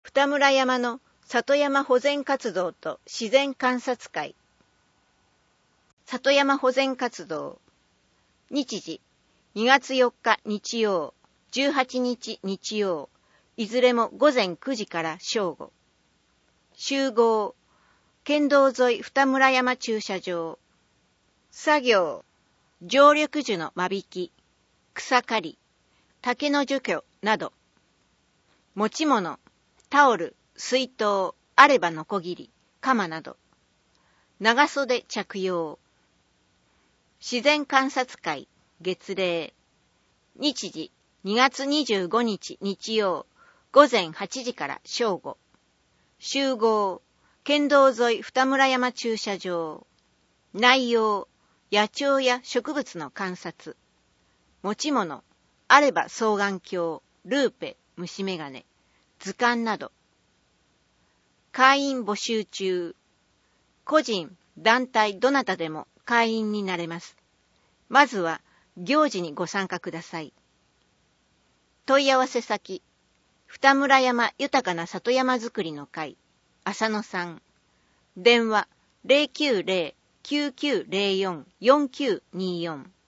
二村山の里山保全活動と自然観察会。里山保全活動。日時、2月4日日曜、18日日曜、いずれも午前9時から正午。集合、県道沿い二村山駐車場。作業、常緑樹の間引き、草刈り、竹の除去など。持ち物、タオル、水筒、あればノコギリ、鎌など。長袖着用。自然観察会、月例。日時、2月25日日曜、午前8時から正午。集合、県道沿い二村山駐車場。内容、野鳥や植物の観察。持ち物、あれば双眼鏡、ルーペ、虫眼鏡、図鑑など。会員募集中。個人、団体どなたでも会員になれます。まずは行事にご参加ください。問い合わせ先、二村山豊かな里山づくりの会、浅野さん。電話 090-9904-4924